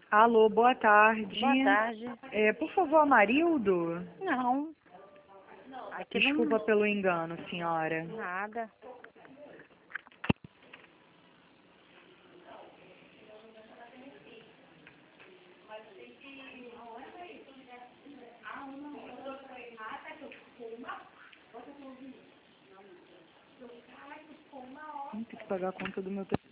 Alô, boa tarde. Boa tarde. Por favor, Amarildo? Não. Aqui Desculpa pelo engano, senhora. não... Nada. Tem que pagar a conta do meu telefone.